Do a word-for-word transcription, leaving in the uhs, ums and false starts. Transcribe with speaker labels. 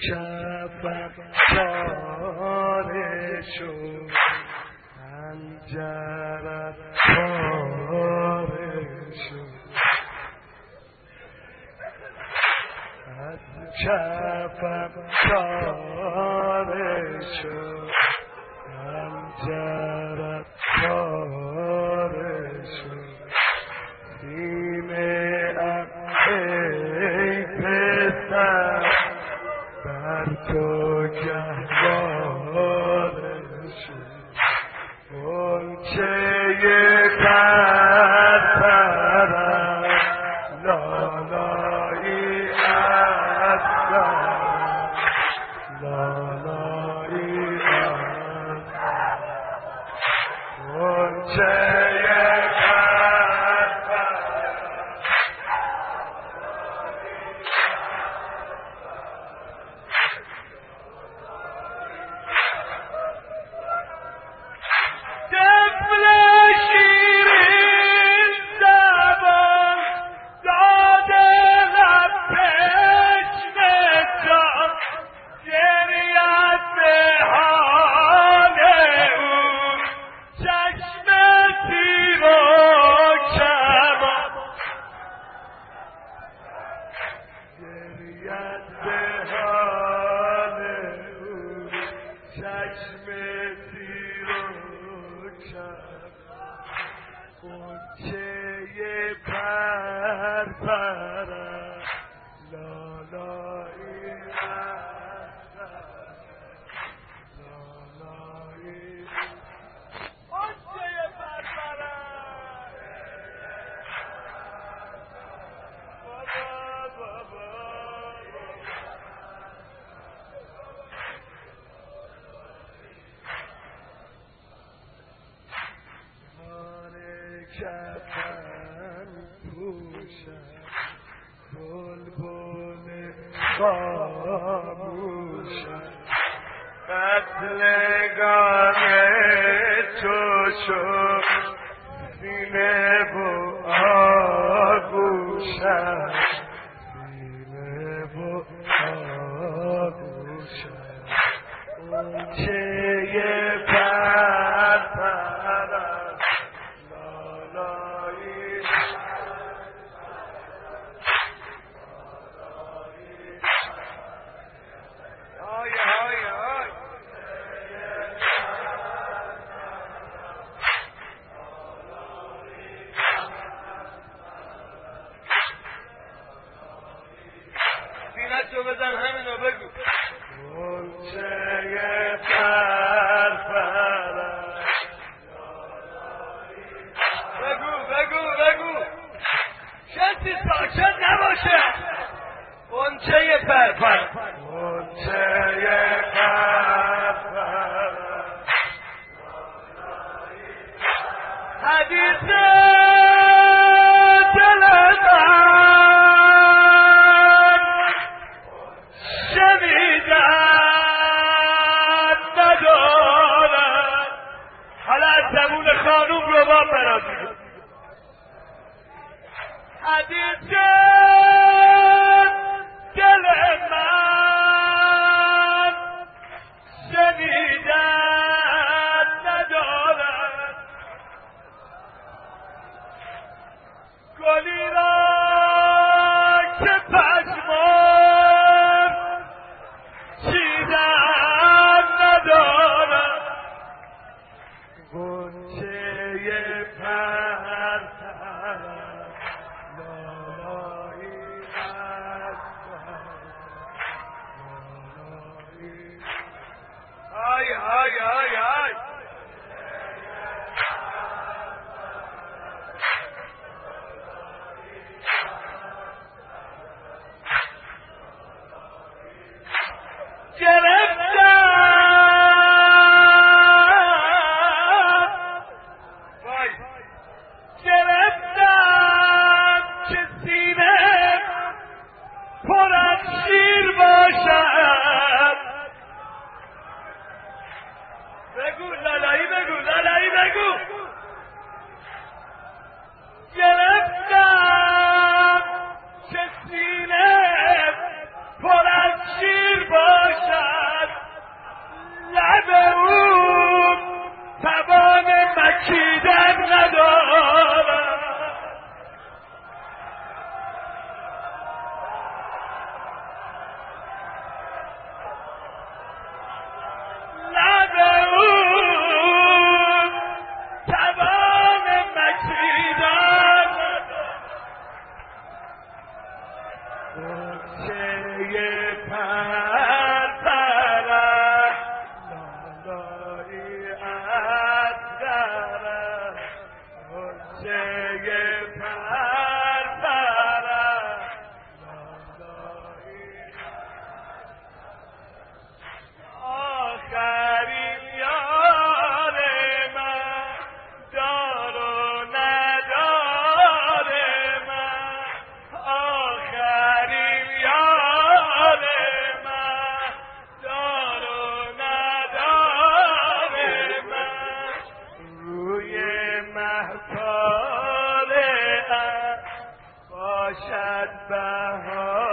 Speaker 1: کفم چاره شد پنجرت پاره شد از کفم چاره شد پنجرت پاره شد سینه ام ای پسر بر تو گهواره شد غنچه پرپرم لالایی از سرم لالایی از غنچه کفن پوشم بلبل خاموشم قتلگاه تو شد سینه و آغوشم سینه و آغوشم اونچه پرپرم
Speaker 2: تو بزن همینو بگو
Speaker 1: غنچه پرپرم
Speaker 2: بگو بگو بگو کسی ساکت نباشه غنچه پرپرم
Speaker 1: غنچه پرپرم
Speaker 2: حدیث دلم
Speaker 1: زبون خانوم رو با برازی حدیث دل من شنیدن ندارد گلی را که پشمان چیدن ندارد غنچه پرپرم لالایی از لالایی
Speaker 2: آی آی آی آی چیدن ندارم لب اون توان مکیدن گوشه پر پرم لالایی اصغرم گوشه پر پرم لالایی آخرین یار من دار و ندار من آخرین یار من دار و ندار من روی محفال باشد بهار